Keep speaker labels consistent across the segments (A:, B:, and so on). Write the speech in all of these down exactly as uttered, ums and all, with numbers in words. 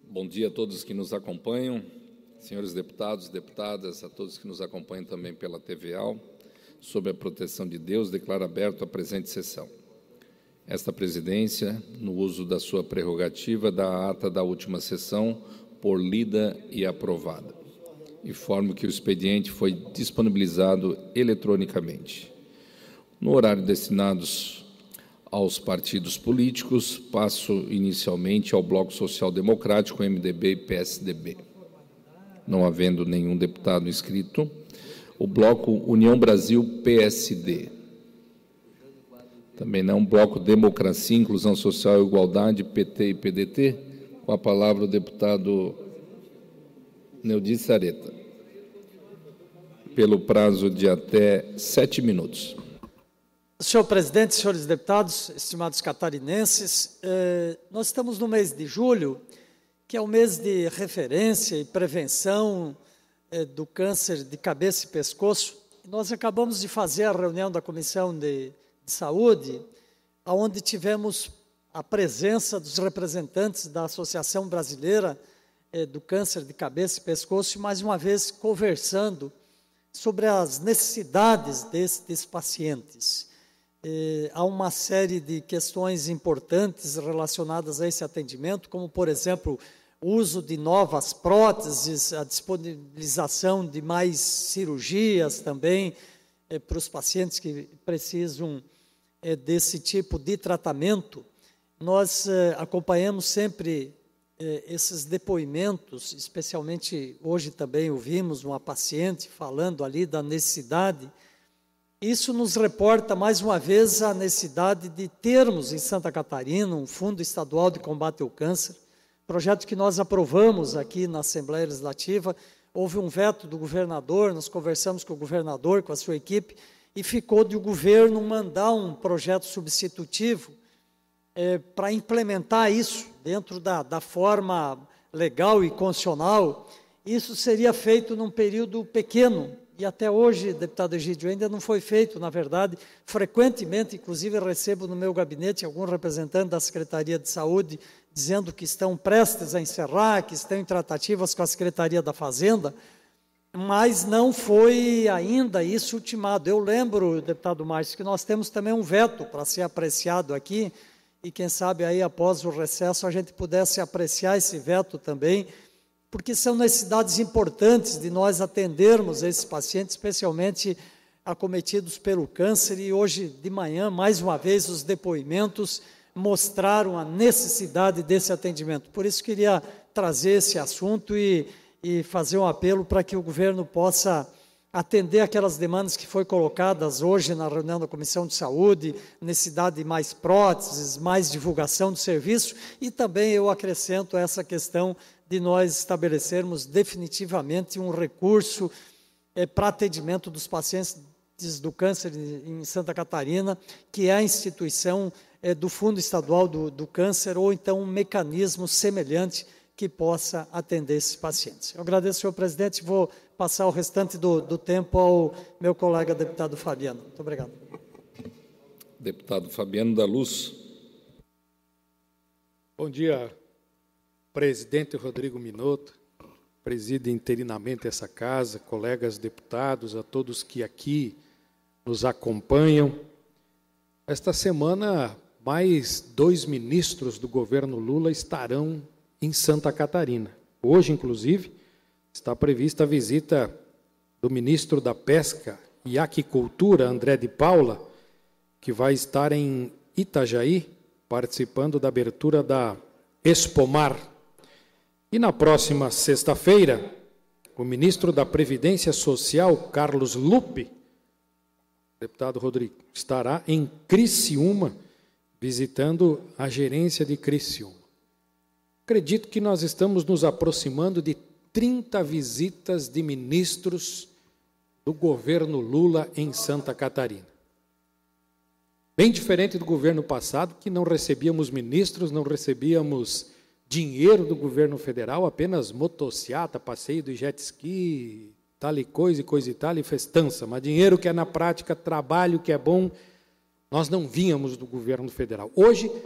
A: Bom dia a todos que nos acompanham, senhores deputados, deputadas, a todos que nos acompanham também pela T V A L. Sob a proteção de Deus, declaro aberto a presente sessão. Esta presidência, no uso da sua prerrogativa, dá a ata da última sessão por lida e aprovada. Informo que o expediente foi disponibilizado eletronicamente. No horário destinados aos partidos políticos, passo inicialmente ao Bloco Social Democrático, M D B e P S D B. Não havendo nenhum deputado inscrito, o Bloco União Brasil P S D. Também não, Bloco Democracia, Inclusão Social e Igualdade, P T e P D T. Com a palavra o deputado Neudi Sareta, pelo prazo de até sete minutos.
B: Senhor presidente, senhores deputados, estimados catarinenses, eh, nós estamos no mês de julho, que é o mês de referência e prevenção eh, do câncer de cabeça e pescoço. Nós acabamos de fazer a reunião da Comissão de, de Saúde, onde tivemos a presença dos representantes da Associação Brasileira eh, do Câncer de Cabeça e Pescoço, e mais uma vez conversando sobre as necessidades destes pacientes. Eh, há uma série de questões importantes relacionadas a esse atendimento, como, por exemplo, o uso de novas próteses, a disponibilização de mais cirurgias também eh, para os pacientes que precisam eh, desse tipo de tratamento. Nós eh, acompanhamos sempre eh, esses depoimentos, especialmente hoje também ouvimos uma paciente falando ali da necessidade. Isso nos reporta, mais uma vez, a necessidade de termos em Santa Catarina um Fundo Estadual de Combate ao Câncer, projeto que nós aprovamos aqui na Assembleia Legislativa. Houve um veto do governador, nós conversamos com o governador, com a sua equipe, e ficou de o governo mandar um projeto substitutivo é, para implementar isso dentro da, da forma legal e constitucional. Isso seria feito num período pequeno, e até hoje, deputado Egídio, ainda não foi feito, na verdade. Frequentemente, inclusive, eu recebo no meu gabinete algum representante da Secretaria de Saúde dizendo que estão prestes a encerrar, que estão em tratativas com a Secretaria da Fazenda, mas não foi ainda isso ultimado. Eu lembro, deputado Márcio, que nós temos também um veto para ser apreciado aqui, e quem sabe aí após o recesso a gente pudesse apreciar esse veto também, porque são necessidades importantes de nós atendermos esses pacientes, especialmente acometidos pelo câncer, e hoje de manhã, mais uma vez, os depoimentos mostraram a necessidade desse atendimento. Por isso, queria trazer esse assunto e, e fazer um apelo para que o governo possa atender aquelas demandas que foram colocadas hoje na reunião da Comissão de Saúde, necessidade de mais próteses, mais divulgação do serviço, e também eu acrescento essa questão de nós estabelecermos definitivamente um recurso é, para atendimento dos pacientes do câncer em Santa Catarina, que é a instituição é, do Fundo Estadual do, do Câncer, ou então um mecanismo semelhante que possa atender esses pacientes. Eu agradeço, senhor presidente, e vou passar o restante do, do tempo ao meu colega deputado Fabiano. Muito obrigado.
A: Deputado Fabiano da Luz.
C: Bom dia, presidente Rodrigo Minotto, preside interinamente essa casa, colegas deputados, a todos que aqui nos acompanham. Esta semana, mais dois ministros do governo Lula estarão em Santa Catarina. Hoje, inclusive, está prevista a visita do ministro da Pesca e Aquicultura, André de Paula, que vai estar em Itajaí, participando da abertura da Expomar. E na próxima sexta-feira, o ministro da Previdência Social, Carlos Lupe, deputado Rodrigo, estará em Criciúma, visitando a gerência de Criciúma. Acredito que nós estamos nos aproximando de trinta visitas de ministros do governo Lula em Santa Catarina. Bem diferente do governo passado, que não recebíamos ministros, não recebíamos dinheiro do governo federal, apenas motociata, passeio do jet ski, tal e coisa e coisa e tal, e festança. Mas dinheiro que é na prática, trabalho que é bom, nós não vínhamos do governo federal. Hoje,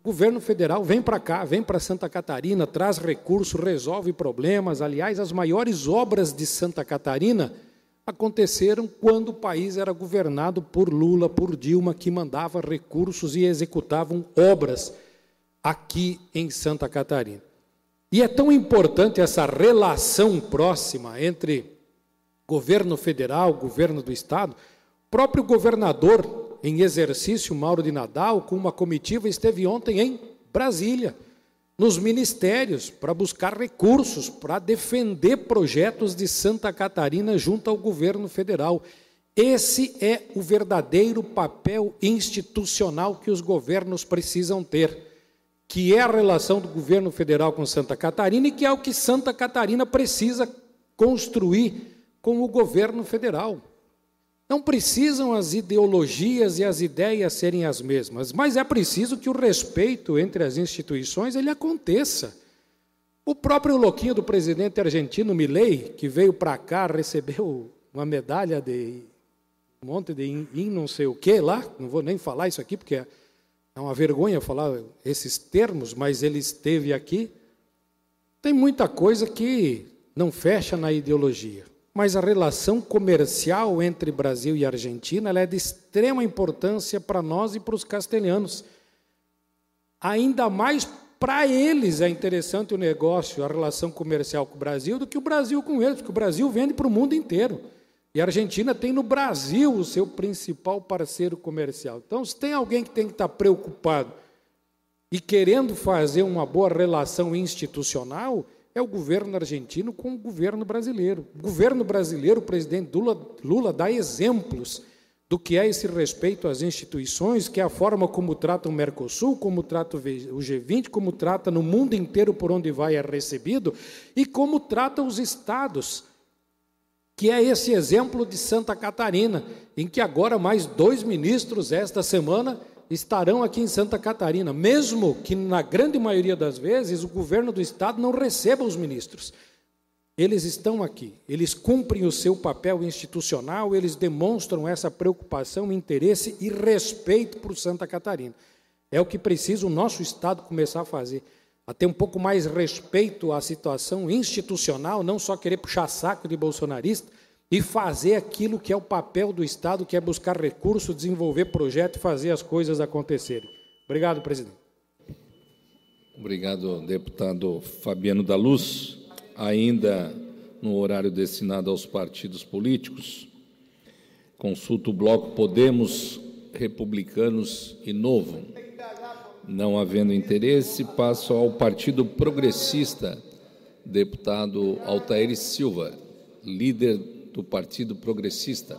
C: O governo federal vem para cá, vem para Santa Catarina, traz recursos, resolve problemas. Aliás, as maiores obras de Santa Catarina aconteceram quando o país era governado por Lula, por Dilma, que mandava recursos e executavam obras aqui em Santa Catarina. E é tão importante essa relação próxima entre governo federal, governo do Estado. O próprio governador em exercício, Mauro de Nadal, com uma comitiva, esteve ontem em Brasília, nos ministérios, para buscar recursos, para defender projetos de Santa Catarina junto ao governo federal. Esse é o verdadeiro papel institucional que os governos precisam ter, que é a relação do governo federal com Santa Catarina e que é o que Santa Catarina precisa construir com o governo federal. Não precisam as ideologias e as ideias serem as mesmas, mas é preciso que o respeito entre as instituições ele aconteça. O próprio louquinho do presidente argentino Milei, que veio para cá, recebeu uma medalha de um monte de in, in não sei o que lá, não vou nem falar isso aqui, porque é uma vergonha falar esses termos, mas ele esteve aqui. Tem muita coisa que não fecha na ideologia. Mas a relação comercial entre Brasil e Argentina ela é de extrema importância para nós e para os castelhanos. Ainda mais para eles é interessante o negócio, a relação comercial com o Brasil, do que o Brasil com eles, porque o Brasil vende para o mundo inteiro. E a Argentina tem no Brasil o seu principal parceiro comercial. Então, se tem alguém que tem que estar preocupado e querendo fazer uma boa relação institucional, é o governo argentino com o governo brasileiro. O governo brasileiro, o presidente Lula, Lula dá exemplos do que é esse respeito às instituições, que é a forma como trata o Mercosul, como trata o G vinte, como trata no mundo inteiro por onde vai é recebido, e como trata os estados, que é esse exemplo de Santa Catarina, em que agora mais dois ministros esta semana estarão aqui em Santa Catarina, mesmo que na grande maioria das vezes o governo do estado não receba os ministros. Eles estão aqui, eles cumprem o seu papel institucional, eles demonstram essa preocupação, interesse e respeito por Santa Catarina. É o que precisa o nosso estado começar a fazer, a ter um pouco mais respeito à situação institucional, não só querer puxar saco de bolsonarista, e fazer aquilo que é o papel do Estado, que é buscar recursos, desenvolver projeto e fazer as coisas acontecerem. Obrigado, presidente.
A: Obrigado, deputado Fabiano da Luz. Ainda no horário destinado aos partidos políticos, consulta o bloco Podemos, Republicanos e Novo. Não havendo interesse, passo ao Partido Progressista, deputado Altair Silva, líder do Partido Progressista.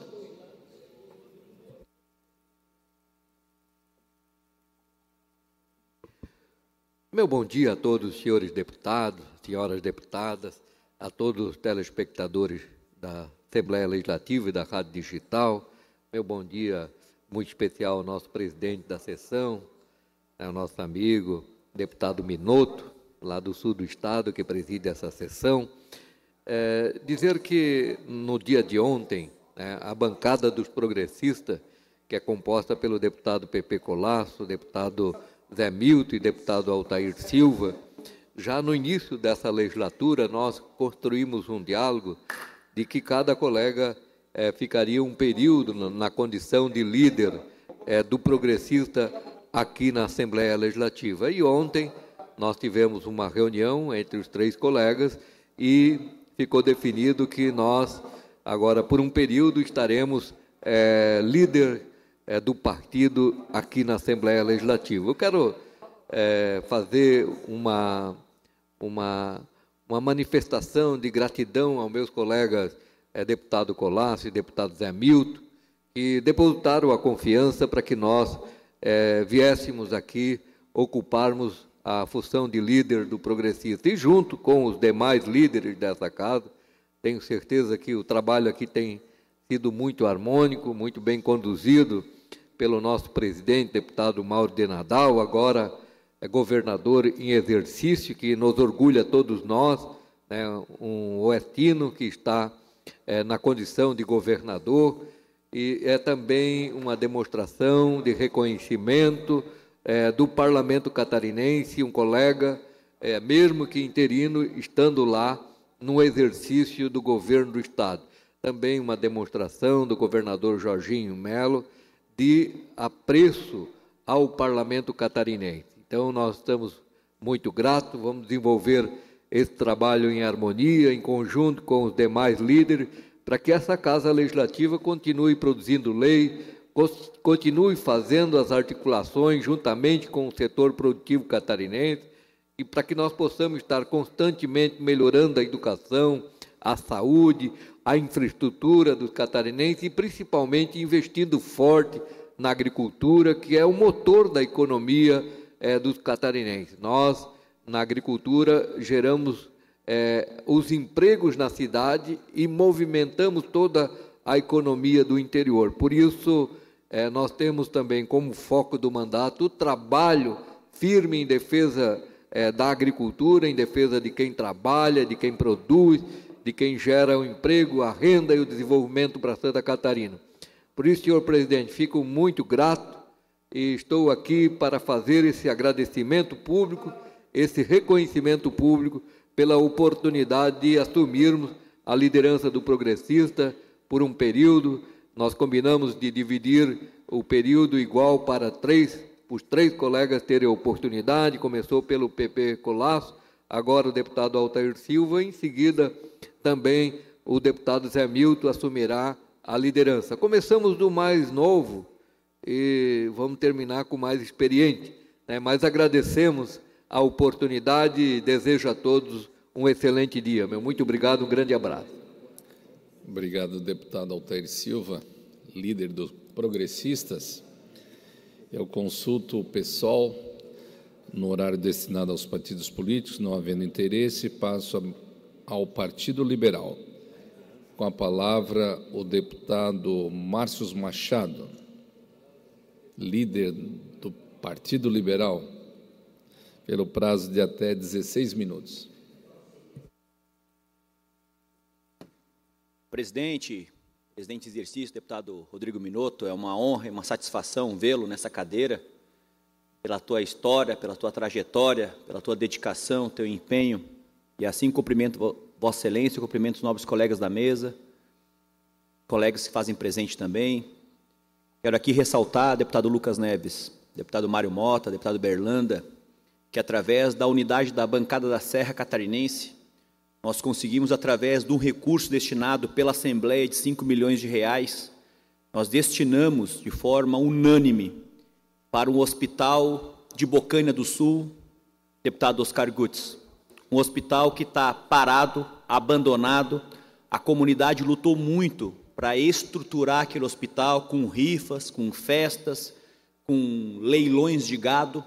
D: Meu bom dia a todos os senhores deputados, senhoras deputadas, a todos os telespectadores da Assembleia Legislativa e da Rádio Digital. Meu bom dia muito especial ao nosso presidente da sessão, ao nosso amigo, deputado Minotto, lá do sul do estado, que preside essa sessão. É, dizer que no dia de ontem, né, a bancada dos progressistas, que é composta pelo deputado Pepe Colasso, deputado Zé Milton e deputado Altair Silva, já no início dessa legislatura nós construímos um diálogo de que cada colega é, ficaria um período na, na condição de líder é, do progressista aqui na Assembleia Legislativa. E ontem nós tivemos uma reunião entre os três colegas e ficou definido que nós, agora, por um período, estaremos é, líder é, do partido aqui na Assembleia Legislativa. Eu quero é, fazer uma, uma, uma manifestação de gratidão aos meus colegas é, deputado Colasso e deputado Zé Milton, que depositaram a confiança para que nós é, viéssemos aqui ocuparmos a função de líder do progressista. E junto com os demais líderes dessa casa, tenho certeza que o trabalho aqui tem sido muito harmônico, muito bem conduzido pelo nosso presidente, deputado Mauro de Nadal, agora é governador em exercício, que nos orgulha a todos nós, né, um oestino que está é, na condição de governador, e é também uma demonstração de reconhecimento é, do Parlamento Catarinense, um colega, é, mesmo que interino, estando lá no exercício do governo do Estado. Também uma demonstração do governador Jorginho Melo de apreço ao Parlamento Catarinense. Então, nós estamos muito gratos, vamos desenvolver esse trabalho em harmonia, em conjunto com os demais líderes, para que essa Casa Legislativa continue produzindo lei, continue fazendo as articulações juntamente com o setor produtivo catarinense, e para que nós possamos estar constantemente melhorando a educação, a saúde, a infraestrutura dos catarinenses e principalmente investindo forte na agricultura, que é o motor da economia é, dos catarinenses. Nós, na agricultura, geramos é, os empregos na cidade e movimentamos toda a economia do interior. Por isso, é, nós temos também como foco do mandato o trabalho firme em defesa é, da agricultura, em defesa de quem trabalha, de quem produz, de quem gera o emprego, a renda e o desenvolvimento para Santa Catarina. Por isso, senhor presidente, fico muito grato e estou aqui para fazer esse agradecimento público, esse reconhecimento público pela oportunidade de assumirmos a liderança do Progressista por um período. Nós combinamos de dividir o período igual para três, os três colegas terem a oportunidade. Começou pelo P P Colasso, agora o deputado Altair Silva, em seguida também o deputado Zé Milton assumirá a liderança. Começamos do mais novo e vamos terminar com o mais experiente, né? Mas agradecemos a oportunidade e desejo a todos um excelente dia. Meu muito obrigado, um grande abraço.
A: Obrigado, deputado Altair Silva, líder dos Progressistas. Eu consulto o PSOL no horário destinado aos partidos políticos, não havendo interesse, passo ao Partido Liberal. Com a palavra, o deputado Márcio Machado, líder do Partido Liberal, pelo prazo de até dezesseis minutos.
E: Presidente, presidente em exercício, deputado Rodrigo Minotto, é uma honra e uma satisfação vê-lo nessa cadeira, pela tua história, pela tua trajetória, pela tua dedicação, teu empenho, e assim cumprimento Vossa Excelência, cumprimento os nobres colegas da mesa, colegas que fazem presente também. Quero aqui ressaltar, deputado Lucas Neves, deputado Mário Mota, deputado Berlanda, que através da unidade da bancada da Serra Catarinense, nós conseguimos, através de um recurso destinado pela Assembleia de cinco milhões de reais, nós destinamos de forma unânime para um hospital de Bocaina do Sul, deputado Oscar Gutz, um hospital que está parado, abandonado. A comunidade lutou muito para estruturar aquele hospital com rifas, com festas, com leilões de gado.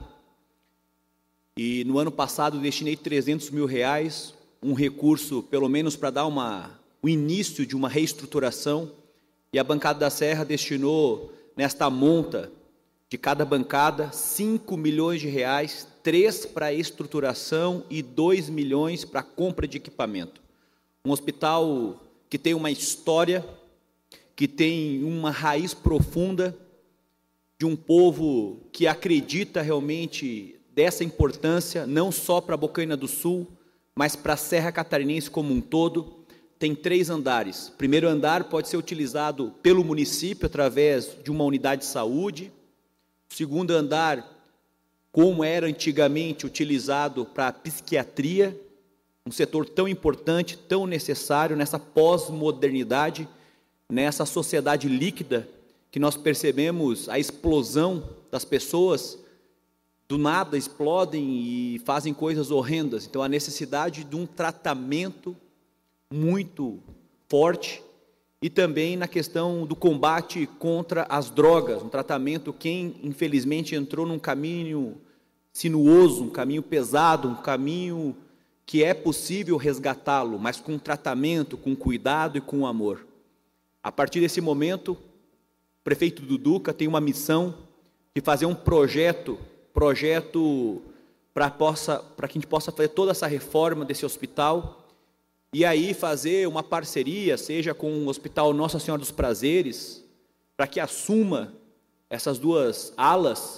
E: E no ano passado destinei trezentos mil reais, um recurso pelo menos para dar uma, o início de uma reestruturação, e a bancada da Serra destinou nesta monta de cada bancada cinco milhões de reais, três para estruturação e dois milhões para compra de equipamento. Um hospital que tem uma história, que tem uma raiz profunda, de um povo que acredita realmente dessa importância, não só para Bocaina do Sul, mas para a Serra Catarinense como um todo. Tem três andares. O primeiro andar pode ser utilizado pelo município através de uma unidade de saúde. O segundo andar, como era antigamente utilizado para a psiquiatria, um setor tão importante, tão necessário nessa pós-modernidade, nessa sociedade líquida, que nós percebemos a explosão das pessoas, do nada explodem e fazem coisas horrendas. Então, a necessidade de um tratamento muito forte, e também na questão do combate contra as drogas, um tratamento, quem infelizmente entrou num caminho sinuoso, um caminho pesado, um caminho que é possível resgatá-lo, mas com tratamento, com cuidado e com amor. A partir desse momento, o prefeito Duduca tem uma missão de fazer um projeto, projeto para possa, para que a gente possa fazer toda essa reforma desse hospital, e aí fazer uma parceria, seja com o Hospital Nossa Senhora dos Prazeres, para que assuma essas duas alas,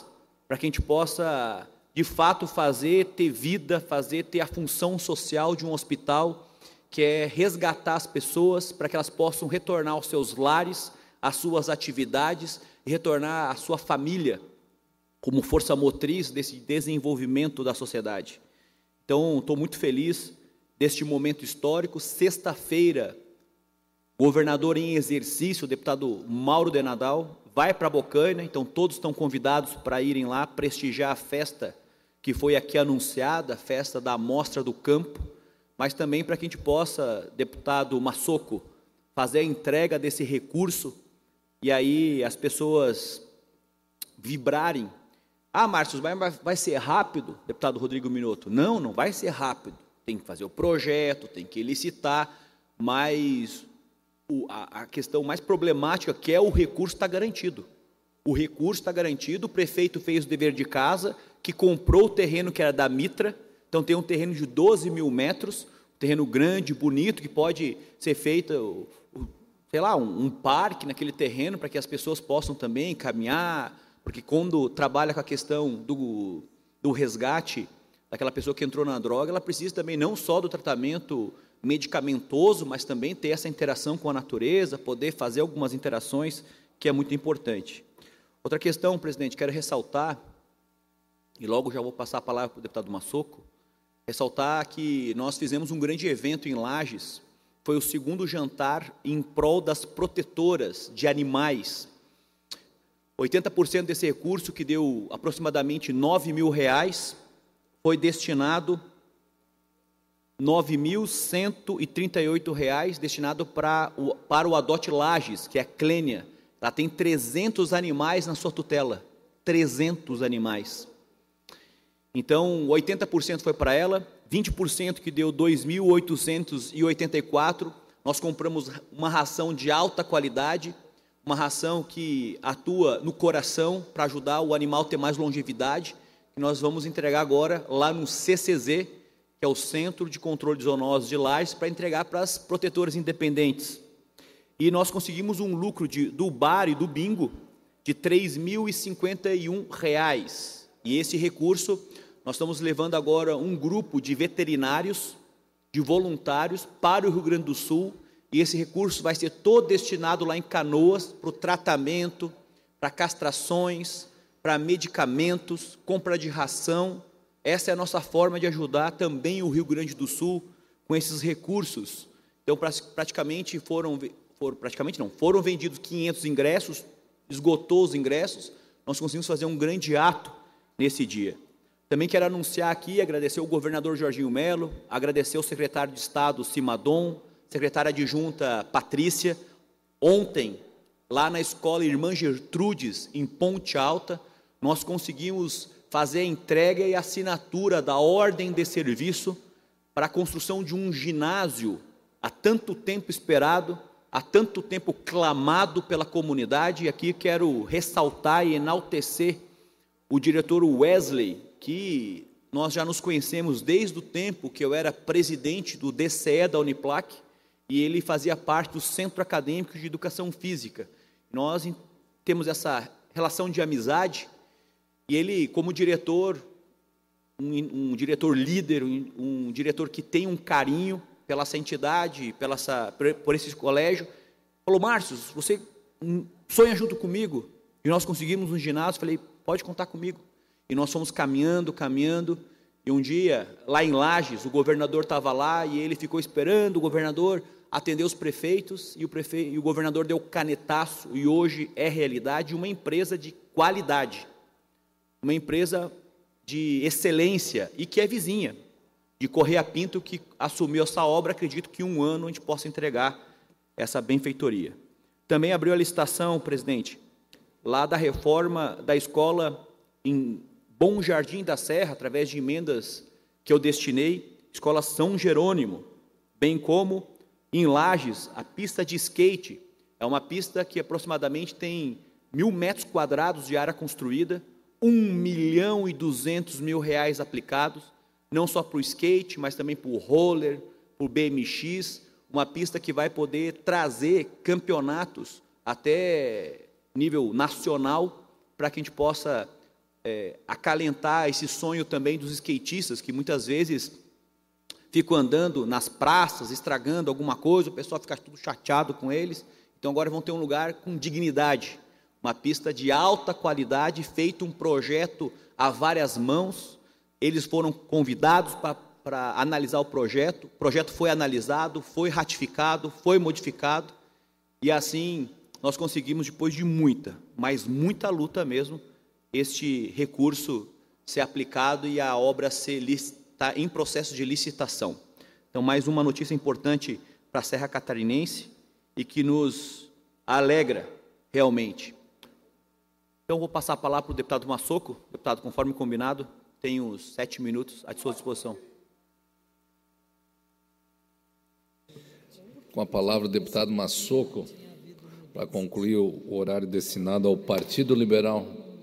E: para que a gente possa, de fato, fazer, ter vida, fazer, ter a função social de um hospital, que é resgatar as pessoas para que elas possam retornar aos seus lares, às suas atividades e retornar à sua família como força motriz desse desenvolvimento da sociedade. Então, estou muito feliz deste momento histórico. Sexta-feira, governador em exercício, o deputado Mauro de Nadal, vai para Bocaina, então todos estão convidados para irem lá prestigiar a festa que foi aqui anunciada, a festa da Mostra do Campo, mas também para que a gente possa, deputado Massoco, fazer a entrega desse recurso e aí as pessoas vibrarem. Ah, Márcio, vai, vai ser rápido, deputado Rodrigo Minotto? Não, não vai ser rápido. Tem que fazer o projeto, tem que licitar, mas o, a, a questão mais problemática que é o recurso está garantido. O recurso está garantido, o prefeito fez o dever de casa, que comprou o terreno que era da Mitra, então tem um terreno de doze mil metros, um terreno grande, bonito, que pode ser feito, sei lá, um, um parque naquele terreno para que as pessoas possam também caminhar, porque quando trabalha com a questão do, do resgate daquela pessoa que entrou na droga, ela precisa também não só do tratamento medicamentoso, mas também ter essa interação com a natureza, poder fazer algumas interações, que é muito importante. Outra questão, presidente, quero ressaltar, e logo já vou passar a palavra para o deputado Massoco, ressaltar que nós fizemos um grande evento em Lages, foi o segundo jantar em prol das protetoras de animais. oitenta por cento desse recurso, que deu aproximadamente nove mil reais, foi destinado, nove mil cento e trinta e oito reais, destinado para o, para o Adote Lages, que é a Clênia. Ela tem trezentos animais na sua tutela, trezentos animais. Então, oitenta por cento foi para ela, vinte por cento que deu dois mil oitocentos e oitenta e quatro, nós compramos uma ração de alta qualidade, uma ração que atua no coração para ajudar o animal a ter mais longevidade, que nós vamos entregar agora lá no C C Z, que é o Centro de Controle de Zoonoses de Lages, para entregar para as protetoras independentes. E nós conseguimos um lucro de, do bar e do bingo de três mil e cinquenta e um reais. E esse recurso, nós estamos levando agora um grupo de veterinários, de voluntários, para o Rio Grande do Sul, e esse recurso vai ser todo destinado lá em Canoas, para o tratamento, para castrações, para medicamentos, compra de ração. Essa é a nossa forma de ajudar também o Rio Grande do Sul com esses recursos. Então, praticamente foram, foram praticamente não, foram vendidos quinhentos ingressos, esgotou os ingressos, nós conseguimos fazer um grande ato nesse dia. Também quero anunciar aqui, agradecer ao governador Jorginho Melo, agradecer ao secretário de Estado Simadon, secretária adjunta Patrícia. Ontem, lá na escola Irmã Gertrudes, em Ponte Alta, nós conseguimos fazer a entrega e assinatura da ordem de serviço para a construção de um ginásio há tanto tempo esperado, há tanto tempo clamado pela comunidade. E aqui quero ressaltar e enaltecer o diretor Wesley, que nós já nos conhecemos desde o tempo que eu era presidente do D C E da Uniplac, e ele fazia parte do Centro Acadêmico de Educação Física. Nós temos essa relação de amizade, e ele, como diretor, um, um diretor líder, um, um diretor que tem um carinho pela essa entidade, pela essa, por esse colégio, falou: Márcio, você sonha junto comigo? E nós conseguimos um ginásio. Falei: pode contar comigo. E nós fomos caminhando, caminhando, e um dia, lá em Lages, o governador estava lá, e ele ficou esperando, o governador atendeu os prefeitos, e o, prefe... e o governador deu canetaço, e hoje é realidade uma empresa de qualidade, uma empresa de excelência, e que é vizinha de Correia Pinto, que assumiu essa obra. Acredito que em um ano a gente possa entregar essa benfeitoria. Também abriu a licitação, presidente, lá da reforma da escola em Bom Jardim da Serra, através de emendas que eu destinei, escola São Jerônimo, bem como em Lages, a pista de skate. É uma pista que aproximadamente tem mil metros quadrados de área construída, um milhão e duzentos mil reais aplicados, não só para o skate, mas também para o roller, para o B M X, uma pista que vai poder trazer campeonatos até nível nacional, para que a gente possa é, acalentar esse sonho também dos skatistas, que muitas vezes ficam andando nas praças, estragando alguma coisa, o pessoal fica tudo chateado com eles. Então agora vão ter um lugar com dignidade, uma pista de alta qualidade, feito um projeto a várias mãos. Eles foram convidados para analisar o projeto, o projeto foi analisado, foi ratificado, foi modificado, e assim nós conseguimos, depois de muita, mas muita luta mesmo, este recurso ser aplicado e a obra ser está em processo de licitação. Então, mais uma notícia importante para a Serra Catarinense e que nos alegra realmente. Então, vou passar a palavra para o deputado Massoco. Deputado, conforme combinado, tem os sete minutos à sua disposição.
A: Com a palavra, o deputado Massoco, para concluir o horário destinado ao Partido Liberal.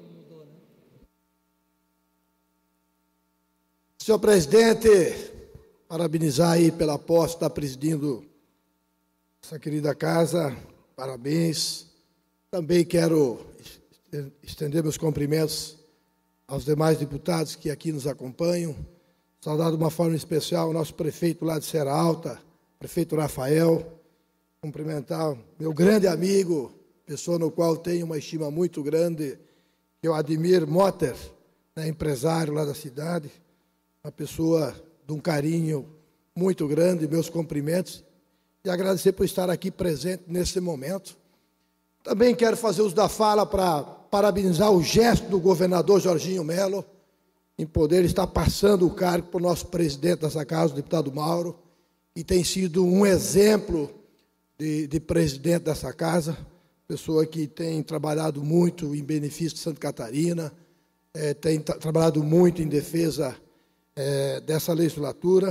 F: Senhor presidente, parabenizar aí pela posse, está presidindo essa querida casa, parabéns. Também quero estender meus cumprimentos aos demais deputados que aqui nos acompanham. Saudar de uma forma especial o nosso prefeito lá de Serra Alta, prefeito Rafael. Cumprimentar meu grande amigo, pessoa no qual tenho uma estima muito grande, que eu admiro, Motter, né, empresário lá da cidade, uma pessoa de um carinho muito grande, meus cumprimentos, e agradecer por estar aqui presente nesse momento. Também quero fazer uso da fala para parabenizar o gesto do governador Jorginho Melo, em poder estar passando o cargo para o nosso presidente dessa casa, o deputado Mauro, e tem sido um exemplo de, de presidente dessa casa, pessoa que tem trabalhado muito em benefício de Santa Catarina, é, tem tra trabalhado muito em defesa é, dessa legislatura.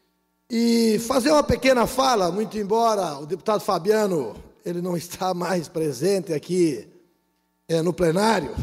F: E fazer uma pequena fala, muito embora o deputado Fabiano ele não está mais presente aqui é, no plenário,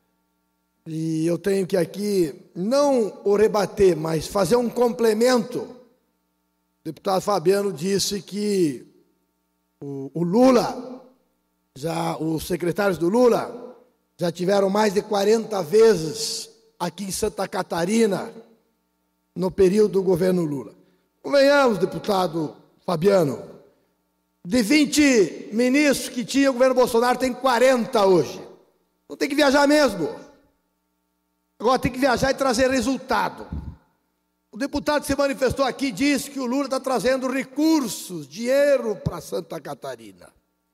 F: e eu tenho que aqui não o rebater, mas fazer um complemento. O deputado Fabiano disse que o, o Lula, já os secretários do Lula, já tiveram mais de quarenta vezes aqui em Santa Catarina, no período do governo Lula. Convenhamos, deputado Fabiano, de vinte ministros que tinha o governo Bolsonaro, tem quarenta hoje. Não tem que viajar mesmo. Agora tem que viajar e trazer resultado. O deputado que se manifestou aqui disse que o Lula está trazendo recursos, dinheiro para Santa Catarina.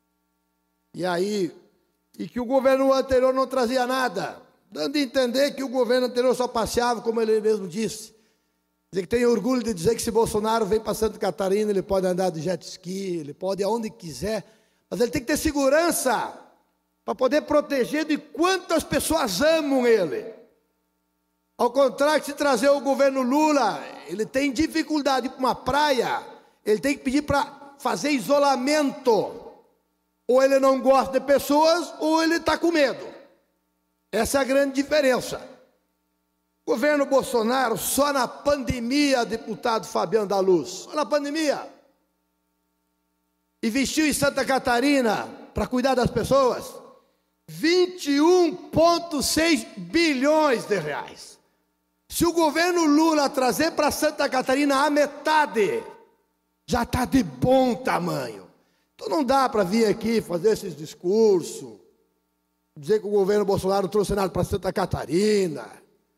F: E aí, e que o governo anterior não trazia nada, dando a entender que o governo anterior só passeava, como ele mesmo disse. Dizer que tem orgulho de dizer que se Bolsonaro vem para Santa Catarina, ele pode andar de jet ski, ele pode ir aonde quiser, mas ele tem que ter segurança para poder proteger de quantas pessoas amam ele. Ao contrário, que se trazer o governo Lula, ele tem dificuldade para uma praia, ele tem que pedir para fazer isolamento. Ou ele não gosta de pessoas, ou ele está com medo. Essa é a grande diferença. O governo Bolsonaro, só na pandemia, deputado Fabiano da Luz, só na pandemia, investiu em Santa Catarina para cuidar das pessoas vinte e um vírgula seis bilhões de reais. Se o governo Lula trazer para Santa Catarina a metade, já está de bom tamanho. Então não dá para vir aqui fazer esses discursos, dizer que o governo Bolsonaro não trouxe nada para Santa Catarina.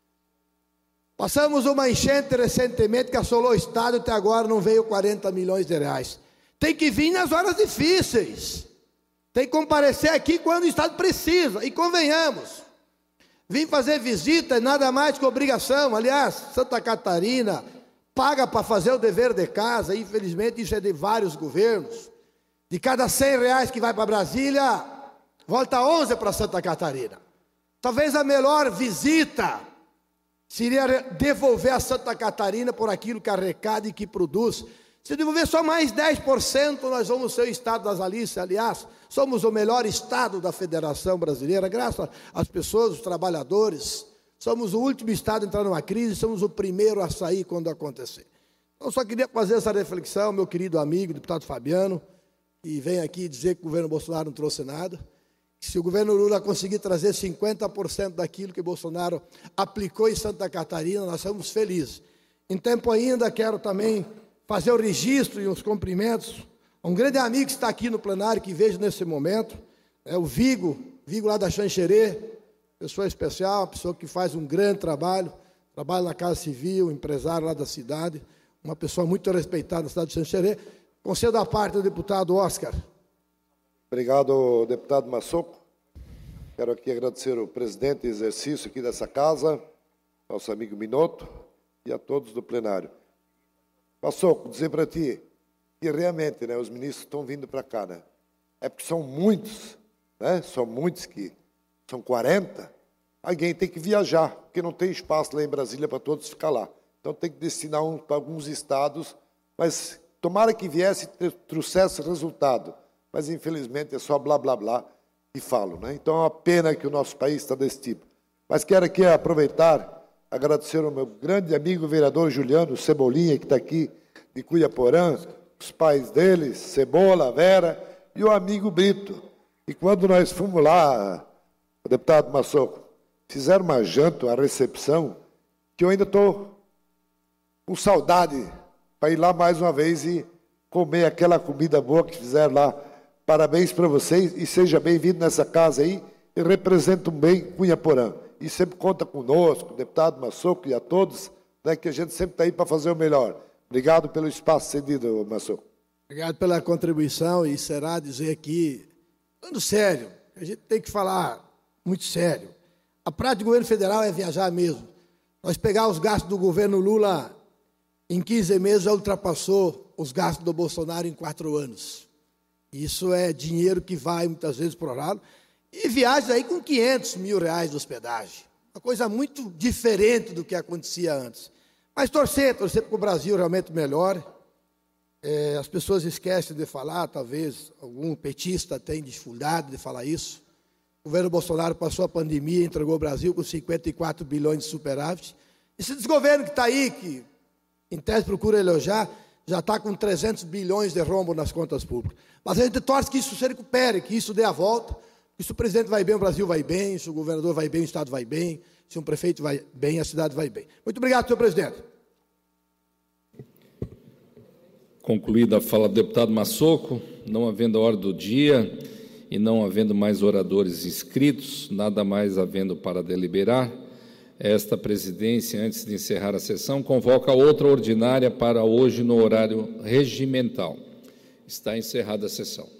F: Passamos uma enchente recentemente que assolou o estado e até agora não veio quarenta milhões de reais. Tem que vir nas horas difíceis. Tem que comparecer aqui quando o estado precisa. E convenhamos, vim fazer visita é nada mais que obrigação. Aliás, Santa Catarina paga para fazer o dever de casa. Infelizmente isso é de vários governos. De cada cem reais que vai para Brasília, volta onze para Santa Catarina. Talvez a melhor visita seria devolver a Santa Catarina por aquilo que arrecada e que produz. Se devolver só mais dez por cento, nós vamos ser o estado das Alícias. Aliás, somos o melhor estado da Federação Brasileira, graças às pessoas, os trabalhadores. Somos o último estado a entrar numa crise, somos o primeiro a sair quando acontecer. Então, só queria fazer essa reflexão, meu querido amigo, deputado Fabiano, que vem aqui dizer que o governo Bolsonaro não trouxe nada. Se o governo Lula conseguir trazer cinquenta por cento daquilo que Bolsonaro aplicou em Santa Catarina, nós estamos felizes. Em tempo ainda, quero também fazer o registro e os cumprimentos a um grande amigo que está aqui no plenário, que vejo nesse momento, é o Vigo, Vigo lá da Xanxerê, pessoa especial, pessoa que faz um grande trabalho, trabalha na Casa Civil, empresário lá da cidade, uma pessoa muito respeitada na cidade de Xanxerê. Concedo a parte do deputado Oscar.
G: Obrigado, deputado Massoco. Quero aqui agradecer o presidente em exercício aqui dessa casa, nosso amigo Minotto, e a todos do plenário. Massoco, dizer para ti que realmente, né, os ministros estão vindo para cá, né? É porque são muitos, né? São muitos que são quarenta. Alguém tem que viajar, porque não tem espaço lá em Brasília para todos ficar lá. Então tem que destinar um para alguns estados, mas tomara que viesse e trouxesse resultado. Mas, infelizmente, é só blá, blá, blá e falo, né? Então, é uma pena que o nosso país está desse tipo. Mas quero aqui aproveitar, agradecer ao meu grande amigo vereador Juliano Cebolinha, que está aqui de Cuiaporã, os pais dele, Cebola, Vera, e o amigo Brito. E quando nós fomos lá, o deputado Massoco, fizeram uma janta, uma recepção, que eu ainda estou com saudade para ir lá mais uma vez e comer aquela comida boa que fizeram lá. Parabéns para vocês e seja bem-vindo nessa casa aí e representam bem Cunhaporã. E sempre conta conosco, deputado Massoco e a todos, né, que a gente sempre está aí para fazer o melhor. Obrigado pelo espaço cedido, Massoco.
F: Obrigado pela contribuição e será dizer aqui, falando sério, a gente tem que falar muito sério. A prática do governo federal é viajar mesmo. Nós pegar os gastos do governo Lula em quinze meses já ultrapassou os gastos do Bolsonaro em quatro anos. Isso é dinheiro que vai muitas vezes para o lado. E viagens aí com quinhentos mil reais de hospedagem. Uma coisa muito diferente do que acontecia antes. Mas torcer, torcer para que o Brasil realmente melhore. É, as pessoas esquecem de falar, talvez algum petista tenha dificuldade de falar isso. O governo Bolsonaro passou a pandemia e entregou o Brasil com cinquenta e quatro bilhões de superávit. Esse desgoverno que está aí, que em tese procura elogiar, já está com trezentos bilhões de rombo nas contas públicas. Mas a gente torce que isso se recupere, que isso dê a volta, que se o presidente vai bem, o Brasil vai bem, se o governador vai bem, o Estado vai bem, se um prefeito vai bem, a cidade vai bem. Muito obrigado, senhor presidente.
A: Concluída a fala do deputado Massoco, não havendo a hora do dia e não havendo mais oradores inscritos, nada mais havendo para deliberar, esta presidência, antes de encerrar a sessão, convoca outra ordinária para hoje no horário regimental. Está encerrada a sessão.